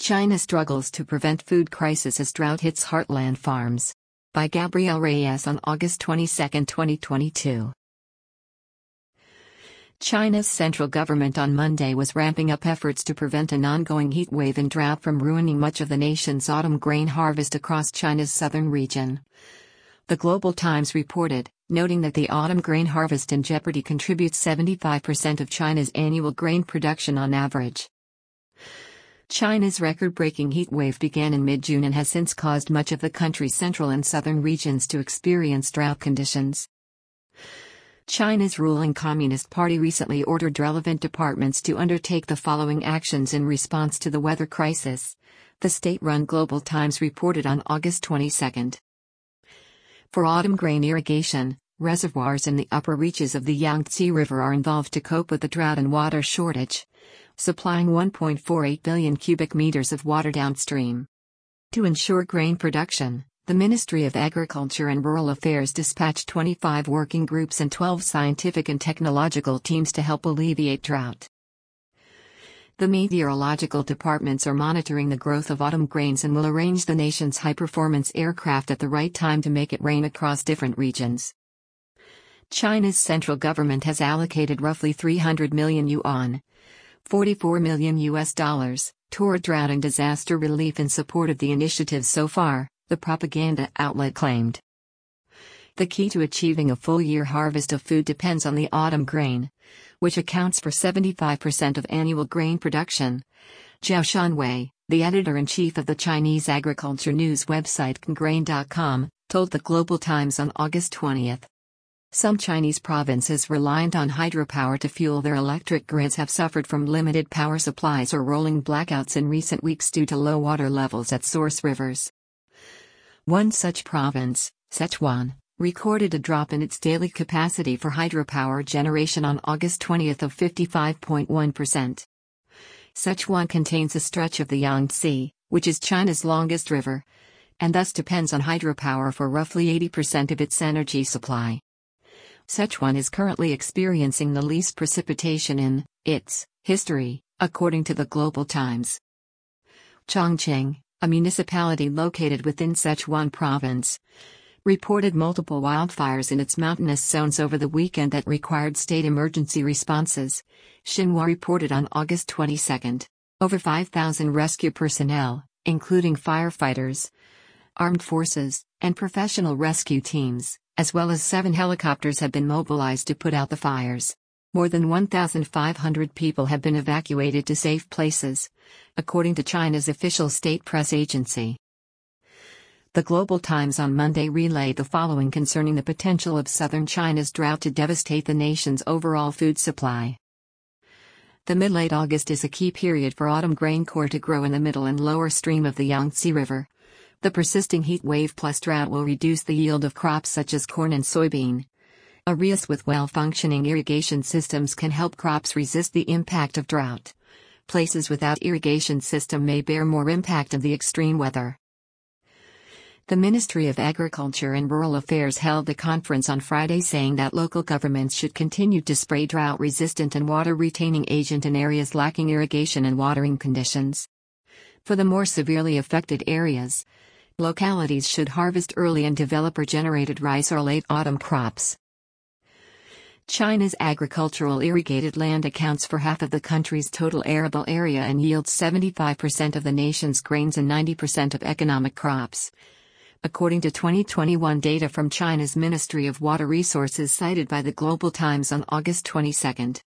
China struggles to prevent food crisis as drought hits heartland farms. By Gabriel Reyes on August 22, 2022. China's central government on Monday was ramping up efforts to prevent an ongoing heat wave and drought from ruining much of the nation's autumn grain harvest across China's southern region. The Global Times reported, noting that the autumn grain harvest in jeopardy contributes 75% of China's annual grain production on average. China's record-breaking heat wave began in mid-June and has since caused much of the country's central and southern regions to experience drought conditions. China's ruling Communist Party recently ordered relevant departments to undertake the following actions in response to the weather crisis, the state-run Global Times reported on August 22. For autumn grain irrigation, reservoirs in the upper reaches of the Yangtze River are involved to cope with the drought and water shortage, supplying 1.48 billion cubic meters of water downstream. To ensure grain production, the Ministry of Agriculture and Rural Affairs dispatched 25 working groups and 12 scientific and technological teams to help alleviate drought. The meteorological departments are monitoring the growth of autumn grains and will arrange the nation's high-performance aircraft at the right time to make it rain across different regions. China's central government has allocated roughly 300 million yuan, $44 million, toward drought and disaster relief in support of the initiative so far, the propaganda outlet claimed. The key to achieving a full-year harvest of food depends on the autumn grain, which accounts for 75% of annual grain production. Zhao Shanwei, the editor-in-chief of the Chinese agriculture news website Congrain.com, told the Global Times on August 20. Some Chinese provinces reliant on hydropower to fuel their electric grids have suffered from limited power supplies or rolling blackouts in recent weeks due to low water levels at source rivers. One such province, Sichuan, recorded a drop in its daily capacity for hydropower generation on August 20 of 55.1%. Sichuan contains a stretch of the Yangtze, which is China's longest river, and thus depends on hydropower for roughly 80% of its energy supply. Sichuan is currently experiencing the least precipitation in its history, according to the Global Times. Chongqing, a municipality located within Sichuan province, reported multiple wildfires in its mountainous zones over the weekend that required state emergency responses, Xinhua reported on August 22. Over 5,000 rescue personnel, including firefighters, armed forces, and professional rescue teams, as well as 7 helicopters have been mobilized to put out the fires. More than 1,500 people have been evacuated to safe places, according to China's official state press agency. The Global Times on Monday relayed the following concerning the potential of southern China's drought to devastate the nation's overall food supply. The mid-late August is a key period for autumn grain corn to grow in the middle and lower stream of the Yangtze River. The persisting heat wave plus drought will reduce the yield of crops such as corn and soybean. Areas with well-functioning irrigation systems can help crops resist the impact of drought. Places without irrigation system may bear more impact of the extreme weather. The Ministry of Agriculture and Rural Affairs held a conference on Friday saying that local governments should continue to spray drought-resistant and water-retaining agent in areas lacking irrigation and watering conditions. For the more severely affected areas, localities should harvest early and developer-generated rice or late autumn crops. China's agricultural irrigated land accounts for half of the country's total arable area and yields 75% of the nation's grains and 90% of economic crops, according to 2021 data from China's Ministry of Water Resources cited by the Global Times on August 22.